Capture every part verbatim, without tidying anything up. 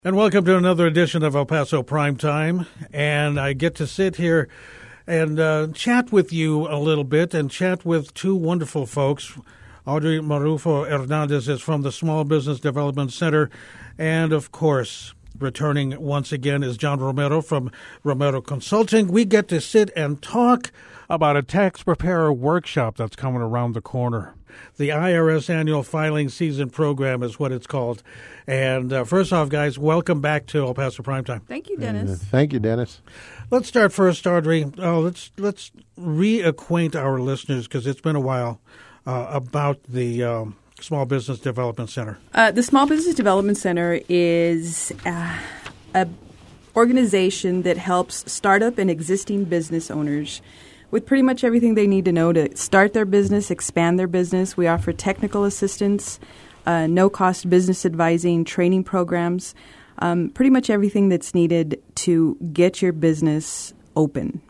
And welcome to another edition of El Paso Primetime. And I get to sit here and uh, chat with you a little bit and chat with two wonderful folks. Audrey Marufo Hernandez is from the Small Business Development Center. And, of course, returning once again is John Romero from Romero Consulting. We get to sit and talk about a tax preparer workshop that's coming around the corner. The I R S Annual Filing Season Program is what it's called. And uh, first off, guys, welcome back to El Paso Primetime. Thank you, Dennis. Uh, thank you, Dennis. Let's start first, Audrey. Oh, let's let's reacquaint our listeners, because it's been a while, uh, about the um, Small Business Development Center. Uh, the Small Business Development Center is uh, a organization that helps startup and existing business owners with pretty much everything they need to know to start their business, expand their business. We offer technical assistance, uh, no-cost business advising, training programs, um, pretty much everything that's needed to get your business open.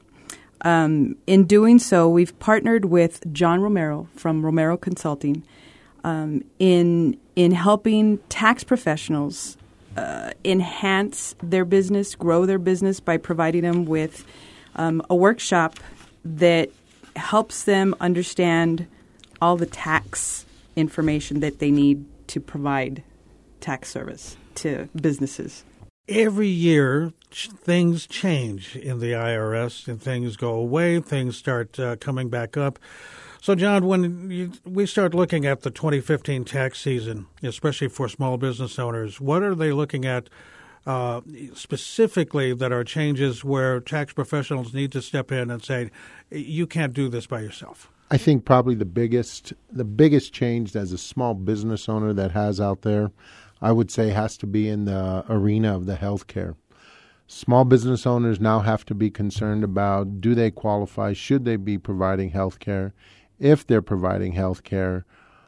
Um, in doing so, we've partnered with John Romero from Romero Consulting um, in in helping tax professionals uh, enhance their business, grow their business by providing them with um, a workshop that helps them understand all the tax information that they need to provide tax service to businesses. Every year, ch- things change in the I R S, and things go away, things start uh, coming back up. So, John, when you, we start looking at the twenty fifteen tax season, especially for small business owners, what are they looking at Uh, specifically that are changes where tax professionals need to step in and say, you can't do this by yourself? I think probably the biggest the biggest change as a small business owner that has out there, I would say, has to be in the arena of the healthcare. Small business owners now have to be concerned about, do they qualify? Should they be providing healthcare? If they're providing healthcare,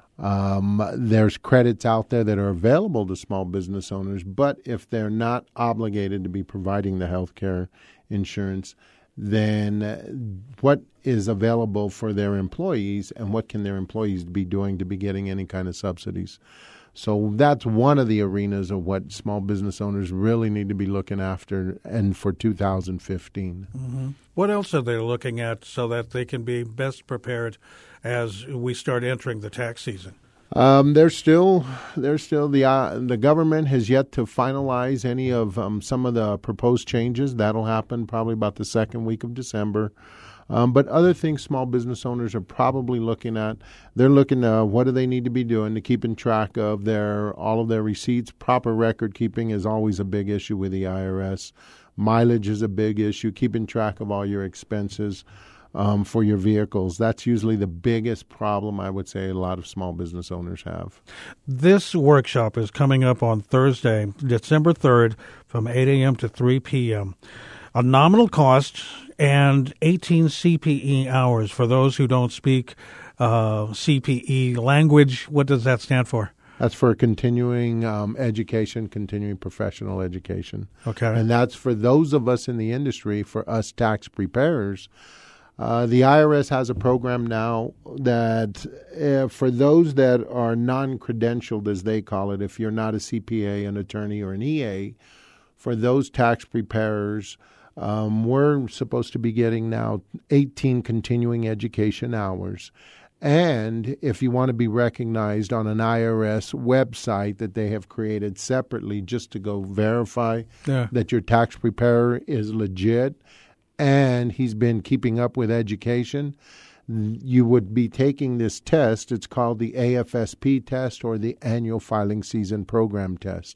Um, there's credits out there that are available to small business owners, but if they're not obligated to be providing the health care insurance, then what is available for their employees, and what can their employees be doing to be getting any kind of subsidies? So that's one of the arenas of what small business owners really need to be looking after, and for two thousand fifteen. Mm-hmm. What else are they looking at so that they can be best prepared as we start entering the tax season? Um, there's still, there's still the uh, the government has yet to finalize any of um, some of the proposed changes. That'll happen probably about the second week of December. Um, but other things small business owners are probably looking at, they're looking at what do they need to be doing to keep in track of their all of their receipts. Proper record keeping is always a big issue with the I R S. Mileage is a big issue, keeping track of all your expenses um, for your vehicles. That's usually the biggest problem I would say a lot of small business owners have. This workshop is coming up on Thursday, December third, from eight a.m. to three p.m. A nominal cost and eighteen C P E hours. For those who don't speak uh, C P E language, what does that stand for? That's for continuing um, education, continuing professional education. Okay. And that's for those of us in the industry, for us tax preparers. Uh, the I R S has a program now that uh, for those that are non-credentialed, as they call it, if you're not a C P A, an attorney, or an E A, for those tax preparers, um, we're supposed to be getting now eighteen continuing education hours. And if you want to be recognized on an I R S website that they have created separately just to go verify yeah. that your tax preparer is legit and he's been keeping up with education, you would be taking this test. It's called the A F S P test, or the Annual Filing Season Program test.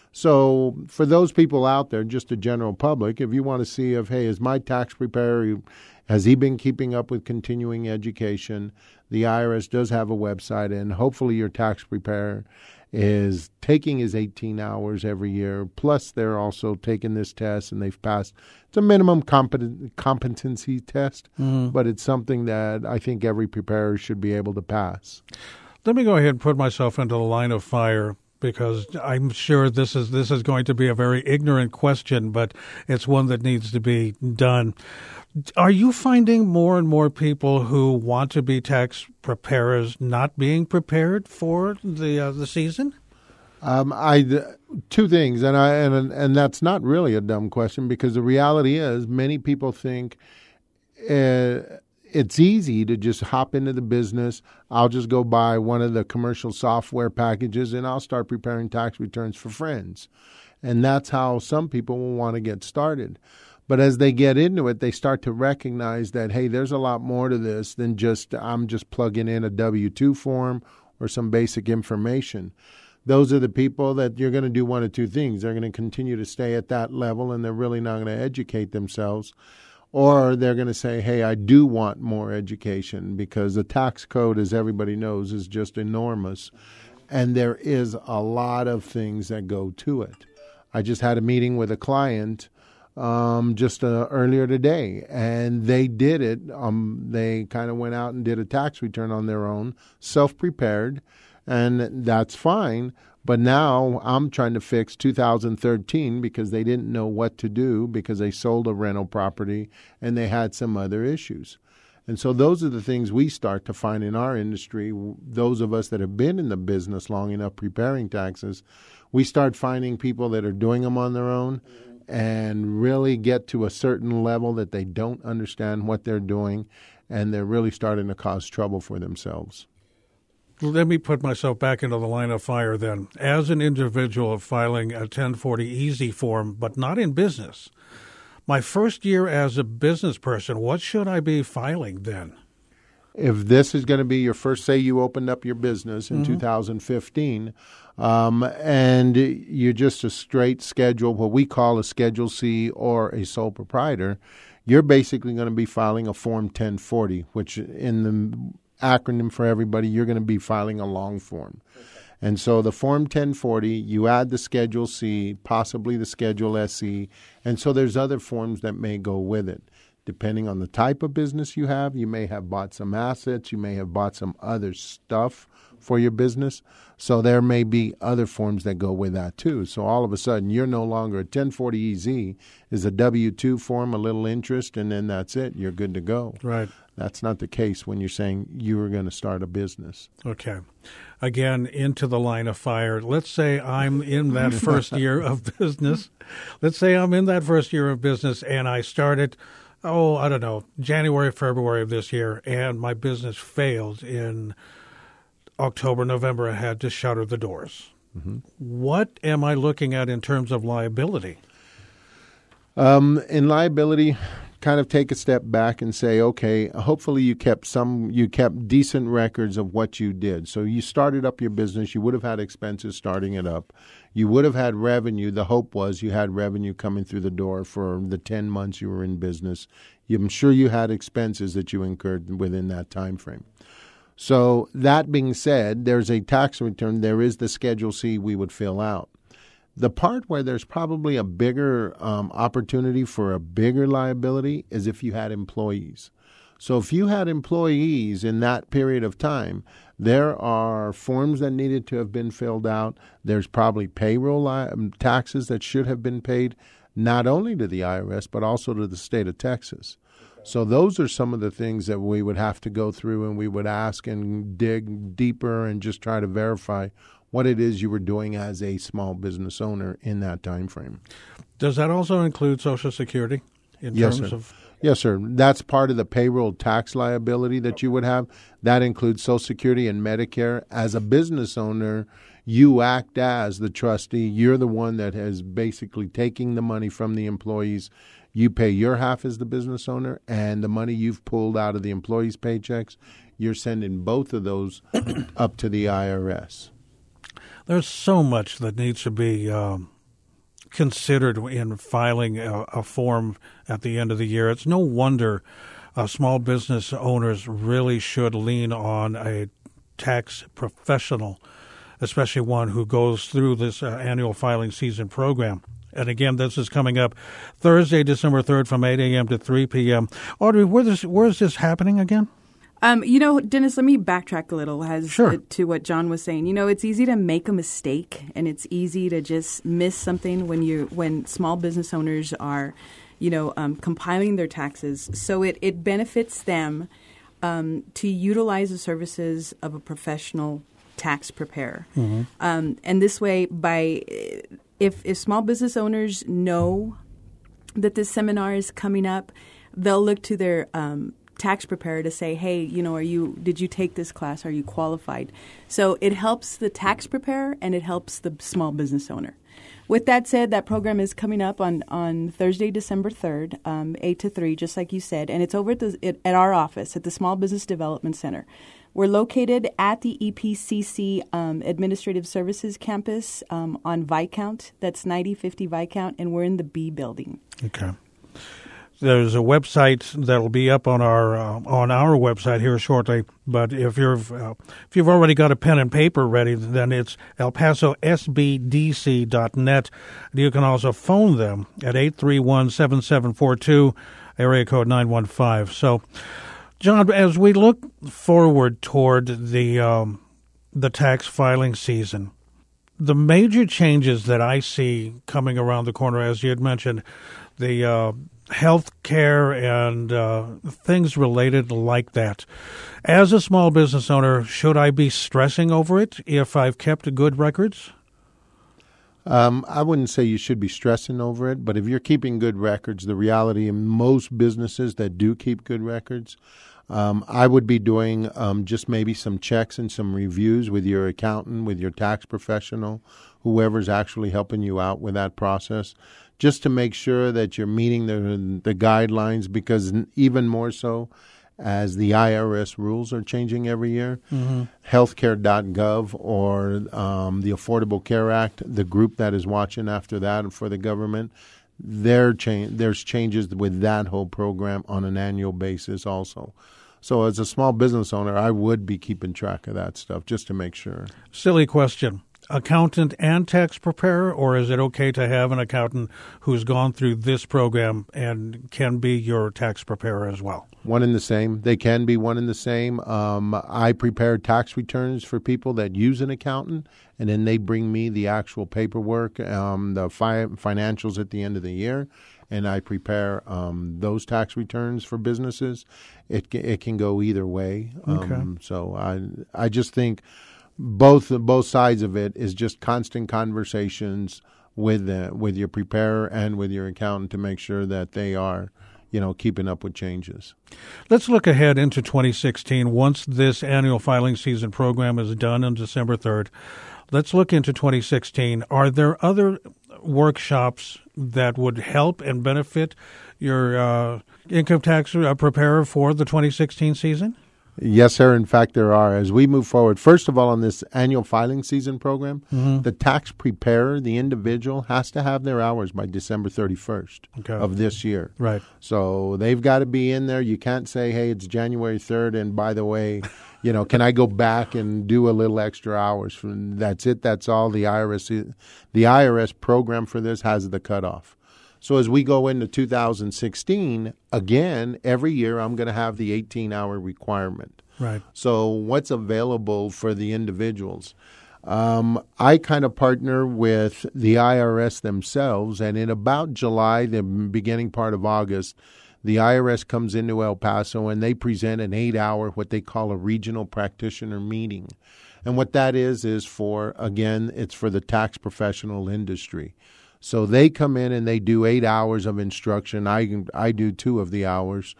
So for those people out there, just the general public, if you want to see if, hey, is my tax preparer, has he been keeping up with continuing education, the I R S does have a website, and hopefully your tax preparer is taking his eighteen hours every year, plus they're also taking this test, and they've passed. It's a minimum competent, competency test, mm-hmm. but it's something that I think every preparer should be able to pass. Let me go ahead and put myself into the line of fire, because I'm sure this is this is going to be a very ignorant question, but it's one that needs to be done. Are you finding more and more people who want to be tax preparers not being prepared for the uh, the season? Um, I two things, and I and and that's not really a dumb question, because the reality is many people think uh, it's easy to just hop into the business. I'll just go buy one of the commercial software packages and I'll start preparing tax returns for friends, and that's how some people will want to get started. But as they get into it, they start to recognize that, hey, there's a lot more to this than just I'm just plugging in a W two form or some basic information. Those are the people that you're going to do one of two things. They're going to continue to stay at that level and they're really not going to educate themselves. Or they're going to say, hey, I do want more education, because the tax code, as everybody knows, is just enormous. And there is a lot of things that go to it. I just had a meeting with a client um, just uh, earlier today, and they did it. Um, they kind of went out and did a tax return on their own, self-prepared. And that's fine, but now I'm trying to fix two thousand thirteen because they didn't know what to do because they sold a rental property and they had some other issues. And so those are the things we start to find in our industry. Those of us that have been in the business long enough preparing taxes, we start finding people that are doing them on their own and really get to a certain level that they don't understand what they're doing, and they're really starting to cause trouble for themselves. Let me put myself back into the line of fire then. As an individual filing a ten forty easy form, but not in business, my first year as a business person, what should I be filing then? If this is going to be your first, say you opened up your business in mm-hmm. two thousand fifteen, um, and you're just a straight schedule, what we call a Schedule C or a sole proprietor, you're basically going to be filing a Form ten forty, which in the acronym for everybody, you're going to be filing a long form. Okay. And so the Form ten forty, you add the Schedule C, possibly the Schedule S E, and so there's other forms that may go with it. Depending on the type of business you have, you may have bought some assets, you may have bought some other stuff for your business. So there may be other forms that go with that too. So all of a sudden, you're no longer a ten forty E Z is a W two form, a little interest, and then that's it. You're good to go. Right. That's not the case when you're saying you were going to start a business. Okay. Again, into the line of fire. Let's say I'm in that first year of business. Let's say I'm in that first year of business and I started, oh, I don't know, January, February of this year, and my business failed in October, November. I had to shutter the doors. Mm-hmm. What am I looking at in terms of liability? Um, in liability, kind of take a step back and say, okay, hopefully you kept some, you kept decent records of what you did. So you started up your business. You would have had expenses starting it up. You would have had revenue. The hope was you had revenue coming through the door for the ten months you were in business. I'm sure you had expenses that you incurred within that time frame. So that being said, there's a tax return. There is the Schedule C we would fill out. The part where there's probably a bigger um, opportunity for a bigger liability is if you had employees. So if you had employees in that period of time, there are forms that needed to have been filled out. There's probably payroll li- taxes that should have been paid, not only to the I R S, but also to the state of Texas. Okay. So those are some of the things that we would have to go through, and we would ask and dig deeper and just try to verify what it is you were doing as a small business owner in that time frame. Does that also include Social Security in yes, terms sir. of? Yes, sir. That's part of the payroll tax liability that you would have. That includes Social Security and Medicare. As a business owner, you act as the trustee. You're the one that is basically taking the money from the employees. You pay your half as the business owner, and the money you've pulled out of the employees' paychecks, you're sending both of those up to the I R S. There's so much that needs to be um, considered in filing a, a form at the end of the year. It's no wonder uh, small business owners really should lean on a tax professional, especially one who goes through this uh, annual filing season program. And again, this is coming up Thursday, December third from eight a.m. to three p.m. Audrey, where, this, where is this happening again? Um, you know, Dennis, let me backtrack a little as sure. uh, to what John was saying. You know, it's easy to make a mistake, and it's easy to just miss something when you when small business owners are, you know, um, compiling their taxes. So it, it benefits them um, to utilize the services of a professional tax preparer. Mm-hmm. Um, and this way, by if, if small business owners know that this seminar is coming up, they'll look to their um, tax preparer to say, hey, you know, are you did you take this class? Are you qualified? So it helps the tax preparer and it helps the small business owner. With that said, that program is coming up on, on Thursday, December third, um, eight to three, just like you said, and it's over at, the, at, at our office at the Small Business Development Center. We're located at the E P C C um, Administrative Services Campus um, on Viscount. That's ninety fifty Viscount, and we're in the B building. Okay. There's a website that'll be up on our uh, on our website here shortly. But if you're uh, if you've already got a pen and paper ready, then it's El Paso S B D C dot net. You can also phone them at eight three one, seven seven four two, area code nine one five. So, John, as we look forward toward the um, the tax filing season, the major changes that I see coming around the corner, as you had mentioned, the uh, health care and uh, things related like that. As a small business owner, should I be stressing over it if I've kept good records? Um, I wouldn't say you should be stressing over it, but if you're keeping good records, the reality in most businesses that do keep good records, um, I would be doing um, just maybe some checks and some reviews with your accountant, with your tax professional, whoever's actually helping you out with that process, just to make sure that you're meeting the the guidelines, because even more so as the I R S rules are changing every year, mm-hmm. healthcare dot gov or um, the Affordable Care Act, the group that is watching after that for the government, there cha- there's changes with that whole program on an annual basis also. So as a small business owner, I would be keeping track of that stuff just to make sure. Silly question. Accountant and tax preparer, or is it okay to have an accountant who's gone through this program and can be your tax preparer as well? One and the same. They can be one and the same. Um, I prepare tax returns for people that use an accountant, and then they bring me the actual paperwork, um, the fi- financials at the end of the year, and I prepare um, those tax returns for businesses. It it can go either way. Okay. Um, so I I just think both both sides of it is just constant conversations with the, with your preparer and with your accountant to make sure that they are, you know, keeping up with changes. Let's look ahead into twenty sixteen. Once this annual filing season program is done on December third, let's look into twenty sixteen. Are there other workshops that would help and benefit your uh, income tax preparer for the twenty sixteen season? Yes, sir. In fact, there are. As we move forward, first of all, on this annual filing season program, mm-hmm. the tax preparer, the individual, has to have their hours by December thirty-first okay. of this year. Right. So they've got to be in there. You can't say, hey, it's January third, and by the way, you know, can I go back and do a little extra hours? That's it. That's all. The I R S, the I R S program for this has the cutoff. So as we go into two thousand sixteen, again, every year I'm going to have the eighteen-hour requirement. Right. So what's available for the individuals? Um, I kind of partner with the I R S themselves, and in about July, the beginning part of August, the I R S comes into El Paso, and they present an eight-hour, what they call a regional practitioner meeting. And what that is is for, again, it's for the tax professional industry. So they come in and they do eight hours of instruction. I I do two of the hours.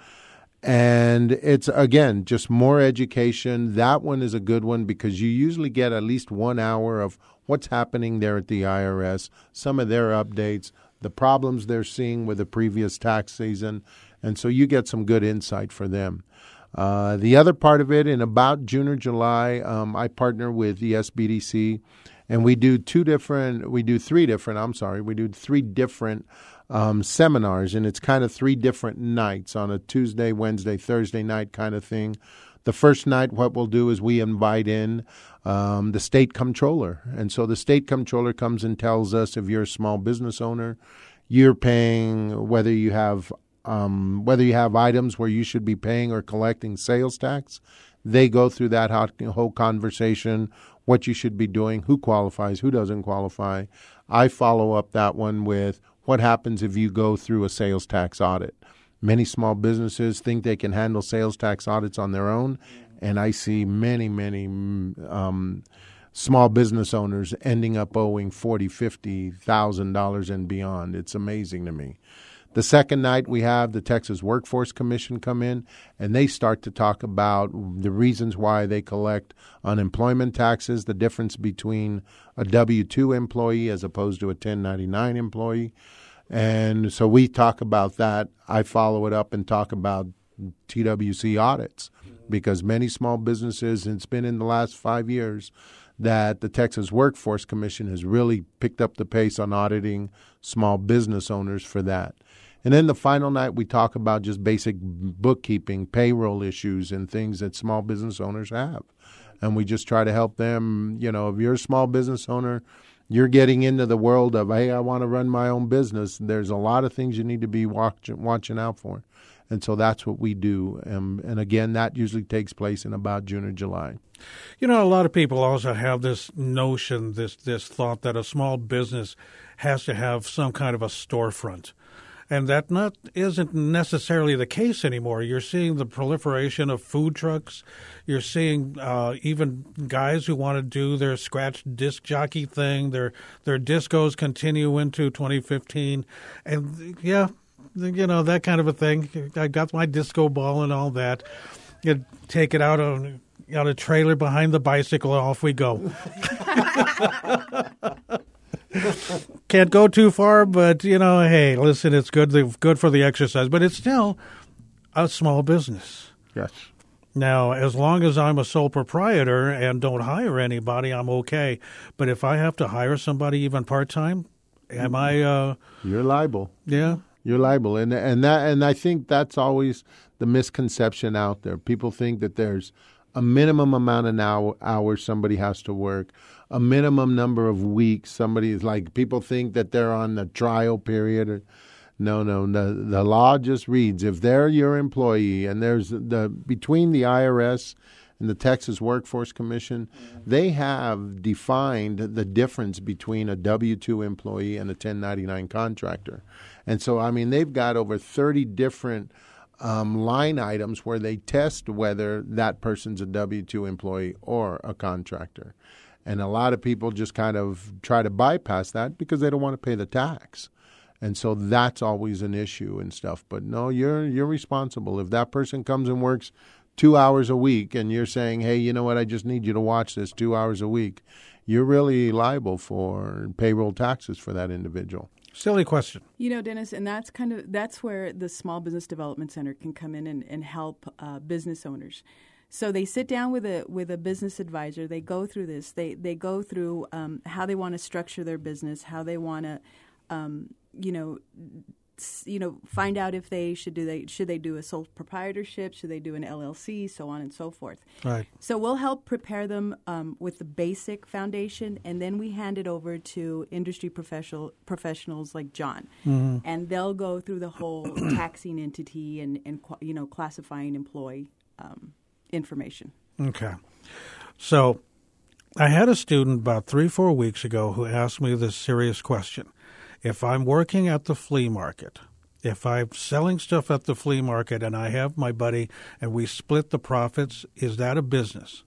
And it's, again, just more education. That one is a good one because you usually get at least one hour of what's happening there at the I R S, some of their updates, the problems they're seeing with the previous tax season. And so you get some good insight for them. Uh, the other part of it, in about June or July, um, I partner with the S B D C. And we do two different, we do three different, I'm sorry, we do three different um, seminars, and it's kind of three different nights on a Tuesday, Wednesday, Thursday night kind of thing. The first night, what we'll do is we invite in um, the state comptroller. And so the state comptroller comes and tells us, if you're a small business owner, you're paying, whether you have um, whether you have items where you should be paying or collecting sales tax. They go through that whole conversation, what you should be doing, who qualifies, who doesn't qualify. I follow up that one with what happens if you go through a sales tax audit. Many small businesses think they can handle sales tax audits on their own, And I see many, many um, small business owners ending up owing forty thousand dollars, fifty thousand dollars and beyond. It's amazing to me. The second night, we have the Texas Workforce Commission come in, and they start to talk about the reasons why they collect unemployment taxes, the difference between a W two employee as opposed to a ten ninety-nine employee. And so we talk about that. I follow it up and talk about T W C audits, because many small businesses, and it's been in the last five years, that the Texas Workforce Commission has really picked up the pace on auditing small business owners for that. And then the final night, we talk about just basic bookkeeping, payroll issues, and things that small business owners have. And we just try to help them. You know, if you're a small business owner, you're getting into the world of, hey, I want to run my own business. There's a lot of things you need to be watch, watching out for. And so that's what we do. Um, and again, that usually takes place in about June or July. You know, a lot of people also have this notion, this this thought that a small business has to have some kind of a storefront. And that not isn't necessarily the case anymore. You're seeing the proliferation of food trucks. You're seeing uh, even guys who want to do their scratch disc jockey thing. Their their discos continue into twenty fifteen, and yeah, you know, that kind of a thing. I got my disco ball and all that. You take it out on out a trailer behind the bicycle, and off we go. Can't go too far, but, you know, hey, listen, it's good good for the exercise. But it's still a small business. Yes. Now, as long as I'm a sole proprietor and don't hire anybody, I'm okay. But if I have to hire somebody even part-time, am I... Uh, You're liable. Yeah. You're liable. And, and, that, and I think that's always the misconception out there. People think that there's a minimum amount of hour, hours somebody has to work, a minimum number of weeks. Somebody is like, people think that they're on the trial period. Or, no, no, the, the law just reads, if they're your employee, and there's the between the I R S and the Texas Workforce Commission, mm-hmm. they have defined the difference between a W two employee and a ten ninety-nine contractor. And so, I mean, they've got over thirty different Um, line items where they test whether that person's a W two employee or a contractor. And a lot of people just kind of try to bypass that because they don't want to pay the tax. And so that's always an issue and stuff. But no, you're you're responsible. If that person comes and works two hours a week and you're saying, hey, you know what, I just need you to watch this two hours a week, you're really liable for payroll taxes for that individual. Silly question. You know, Dennis, and that's kind of that's where the Small Business Development Center can come in and, and help uh, business owners. So they sit down with a with a business advisor. They go through this. They they go through um, how they want to structure their business, how they want to, um, you know, you know, find out if they should do they should they do a sole proprietorship, should they do an L L C, so on and so forth. Right. So we'll help prepare them um, with the basic foundation, and then we hand it over to industry professional professionals like John, mm-hmm. and they'll go through the whole taxing entity and and you know classifying employee um, information. Okay. So I had a student about three four weeks ago who asked me this serious question. If I'm working at the flea market, if I'm selling stuff at the flea market and I have my buddy and we split the profits, is that a business?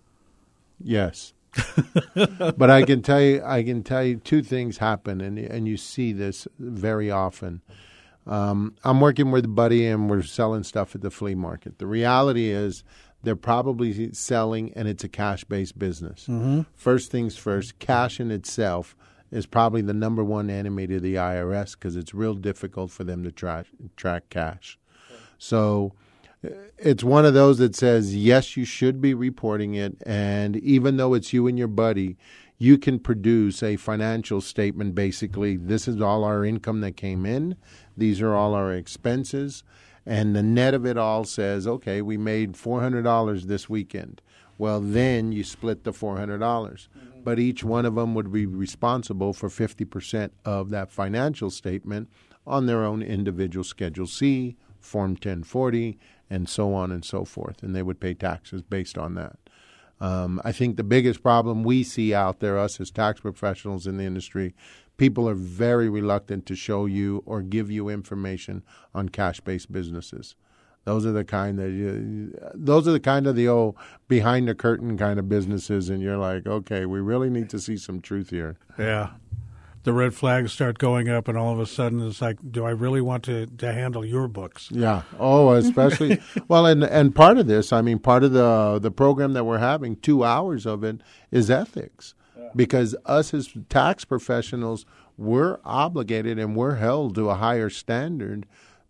Yes. But I can tell you, I can tell you two things happen, and and you see this very often. Um, I'm working with a buddy and we're selling stuff at the flea market. The reality is they're probably selling, and it's a cash-based business. Mm-hmm. First things first, cash in itself is probably the number one enemy to the I R S because it's real difficult for them to tra- track cash. Okay. So it's one of those that says, yes, you should be reporting it, and even though it's you and your buddy, you can produce a financial statement. Basically, this is all our income that came in. These are all our expenses. And the net of it all says, okay, we made four hundred dollars this weekend. Well, then you split the four hundred dollars. Mm-hmm. But each one of them would be responsible for fifty percent of that financial statement on their own individual Schedule C, Form ten forty, and so on and so forth. And they would pay taxes based on that. Um, I think the biggest problem we see out there, us as tax professionals in the industry, people are very reluctant to show you or give you information on cash-based businesses. Those are the kind that you, those are the kind of the old behind the curtain kind of businesses, and you're like, okay, we really need to see some truth here. Yeah. The red flags start going up, and all of a sudden it's like, do I really want to, to handle your books? Yeah. Oh, especially well, and and part of this, I mean, part of the the program that we're having, two hours of it is ethics, yeah. Because us as tax professionals, we're obligated and we're held to a higher standard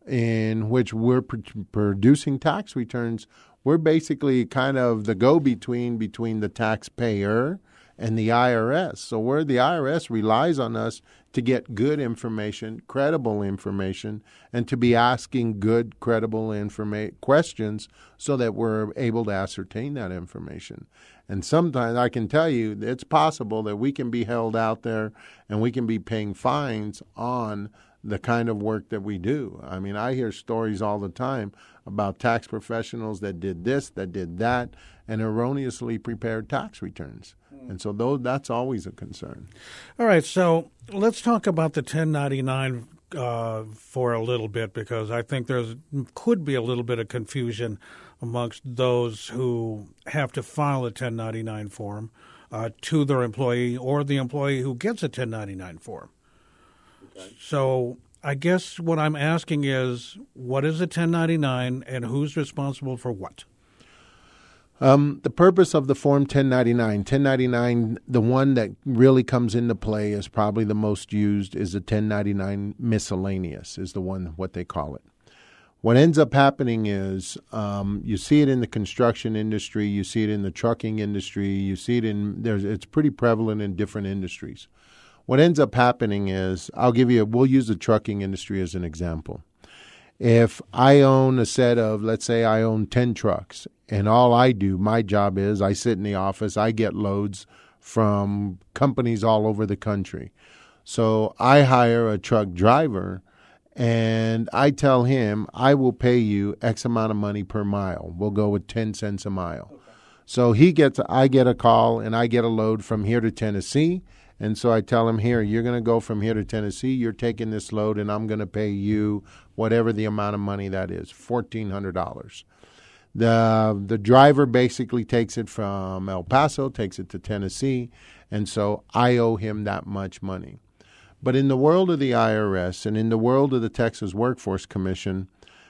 in which we're pr- producing tax returns. We're basically kind of the go-between between the taxpayer and the I R S. So where the I R S relies on us to get good information, credible information, and to be asking good, credible informa- questions so that we're able to ascertain that information. And sometimes I can tell you it's possible that we can be held out there and we can be paying fines on the kind of work that we do. I mean, I hear stories all the time about tax professionals that did this, that did that, and erroneously prepared tax returns. And so those, that's always a concern. All right, so let's talk about the ten ninety-nine uh, for a little bit, because I think there's could be a little bit of confusion amongst those who have to file a ten ninety-nine form uh, to their employee or the employee who gets a ten ninety-nine form. Okay. So I guess what I'm asking is, what is a ten ninety-nine and who's responsible for what? Um, the purpose of the Form ten ninety-nine, ten ninety-nine, the one that really comes into play is probably the most used is the ten ninety-nine miscellaneous is the one, what they call it. What ends up happening is um, you see it in the construction industry, you see it in the trucking industry, you see it in, there's, it's pretty prevalent in different industries. What ends up happening is, I'll give you, a, we'll use the trucking industry as an example. If I own a set of, let's say I own ten trucks, and all I do, my job is I sit in the office, I get loads from companies all over the country. So I hire a truck driver, and I tell him, I will pay you X amount of money per mile. We'll go with ten cents a mile. Okay. So he gets, I get a call, and I get a load from here to Tennessee. And so I tell him, here, you're going to go from here to Tennessee. You're taking this load, and I'm going to pay you whatever the amount of money that is, fourteen hundred dollars. The the driver basically takes it from El Paso, takes it to Tennessee, and so I owe him that much money. But in the world of the I R S and in the world of the Texas Workforce Commission,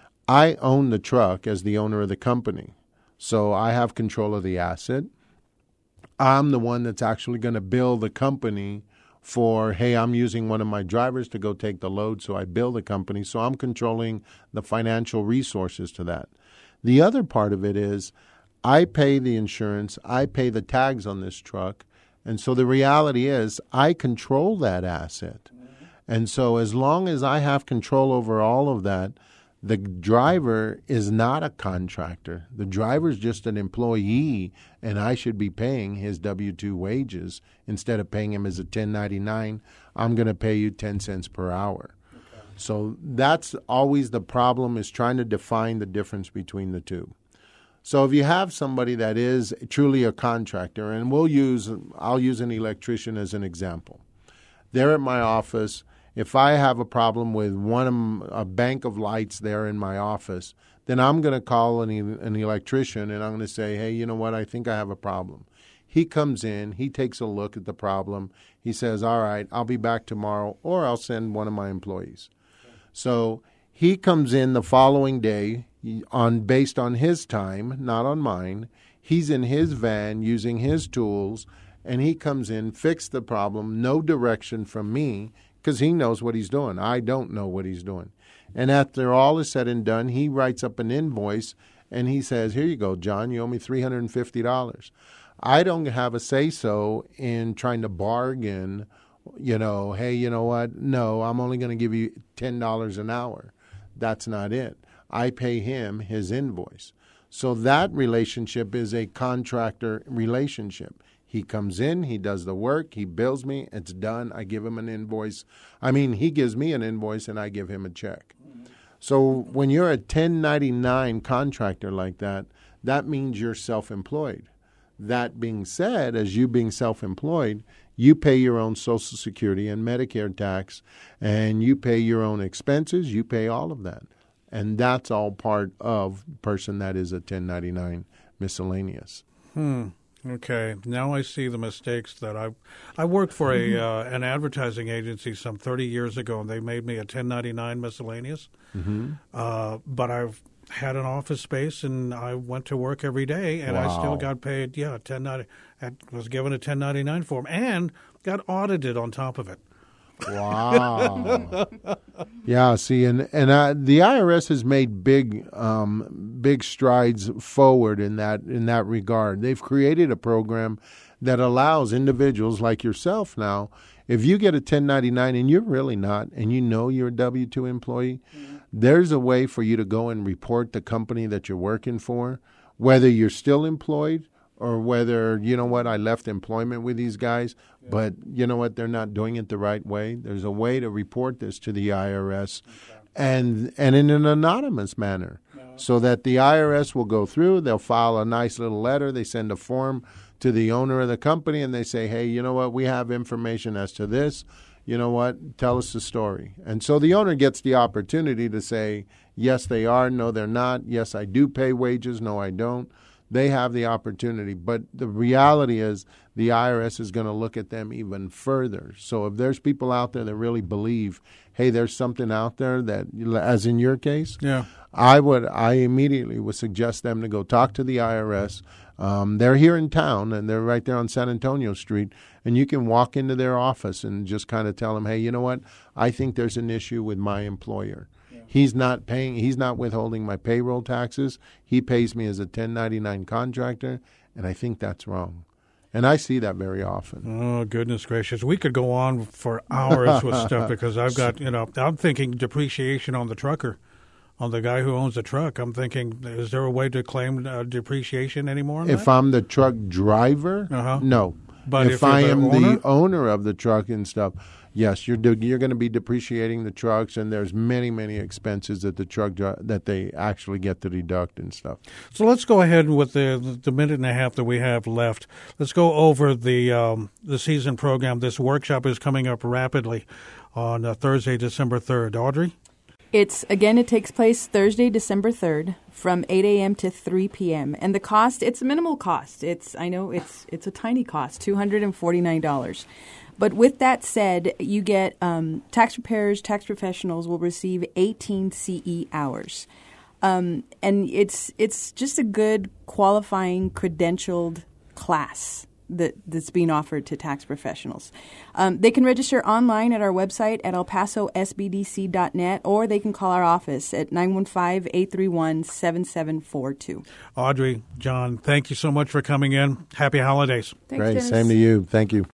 I own the truck as the owner of the company. So I have control of the asset. I'm the one that's actually going to bill the company for, hey, I'm using one of my drivers to go take the load, so I bill the company. So I'm controlling the financial resources to that. The other part of it is I pay the insurance, I pay the tags on this truck, and so the reality is I control that asset. Mm-hmm. And so as long as I have control over all of that, the driver is not a contractor. The driver is just an employee, and I should be paying his W two wages instead of paying him as a ten ninety-nine. I'm going to pay you ten cents per hour. Okay. So that's always the problem, is trying to define the difference between the two. So if you have somebody that is truly a contractor, and we'll use, I'll use an electrician as an example. They're at my office. If I have a problem with one of a bank of lights there in my office, then I'm going to call an, an electrician, and I'm going to say, hey, you know what, I think I have a problem. He comes in, he takes a look at the problem. He says, all right, I'll be back tomorrow, or I'll send one of my employees. Okay. So he comes in the following day on based on his time, not on mine. He's in his van using his tools, and he comes in, fix the problem, no direction from me, because he knows what he's doing. I don't know what he's doing. And after all is said and done, he writes up an invoice, and he says, here you go, John, you owe me three hundred fifty dollars. I don't have a say-so in trying to bargain, you know, hey, you know what? No, I'm only going to give you ten dollars an hour. That's not it. I pay him his invoice. So that relationship is a contractor relationship. He comes in, he does the work, he bills me, it's done, I give him an invoice. I mean, he gives me an invoice and I give him a check. Mm-hmm. So when you're a ten ninety-nine contractor like that, that means you're self-employed. That being said, as you being self-employed, you pay your own Social Security and Medicare tax, and you pay your own expenses, you pay all of that. And that's all part of person that is a ten ninety-nine miscellaneous. Hmm. Okay. Now I see the mistakes that I I worked for a uh, an advertising agency some thirty years ago, and they made me a ten ninety-nine miscellaneous. Mm-hmm. Uh, but I've had an office space, and I went to work every day, and Wow. I still got paid. Yeah, ten ninety. I was given a ten ninety-nine form, and got audited on top of it. Wow. Yeah, see, and and uh, the I R S has made big um, big strides forward in that in that regard. They've created a program that allows individuals like yourself now, if you get a ten ninety-nine and you're really not, and you know you're a W two employee, mm-hmm. there's a way for you to go and report the company that you're working for, whether you're still employed or whether, you know what, I left employment with these guys, yeah. but you know what, they're not doing it the right way. There's a way to report this to the I R S okay. and and in an anonymous manner no. so that the I R S will go through, they'll file a nice little letter, they send a form to the owner of the company and they say, hey, you know what, we have information as to this. You know what, tell us the story. And so the owner gets the opportunity to say, yes, they are, no, they're not. Yes, I do pay wages, no, I don't. They have the opportunity, but the reality is the I R S is going to look at them even further. So if there's people out there that really believe, hey, there's something out there that, as in your case, yeah, I would, I immediately would suggest them to go talk to the I R S. Um, they're here in town, and they're right there on San Antonio Street, and you can walk into their office and just kind of tell them, hey, you know what, I think there's an issue with my employer. He's not paying. He's not withholding my payroll taxes. He pays me as a ten ninety-nine contractor, and I think that's wrong. And I see that very often. Oh, goodness gracious. We could go on for hours with stuff because I've got, you know, I'm thinking depreciation on the trucker, on the guy who owns the truck. I'm thinking, is there a way to claim uh, depreciation anymore? On if that? I'm the truck driver, uh-huh. no. But if, if I the am owner? the owner of the truck and stuff, yes, you're do, you're going to be depreciating the trucks, and there's many many expenses that the truck dri- that they actually get to deduct and stuff. So let's go ahead with the the minute and a half that we have left. Let's go over the um, the season program. This workshop is coming up rapidly on uh, Thursday, December third. Audrey? It's, again, it takes place Thursday, December third from eight a.m. to three p.m. And the cost, it's a minimal cost. It's, I know it's it's a tiny cost, two hundred forty-nine dollars. But with that said, you get um, tax preparers, tax professionals will receive eighteen C E hours. Um, and it's it's just a good qualifying credentialed class that, that's being offered to tax professionals. Um, they can register online at our website at el paso s b d c dot net, or they can call our office at nine one five, eight three one, seven seven four two. Audrey, John, thank you so much for coming in. Happy holidays. Thanks, Great. Dennis. Same to you. Thank you.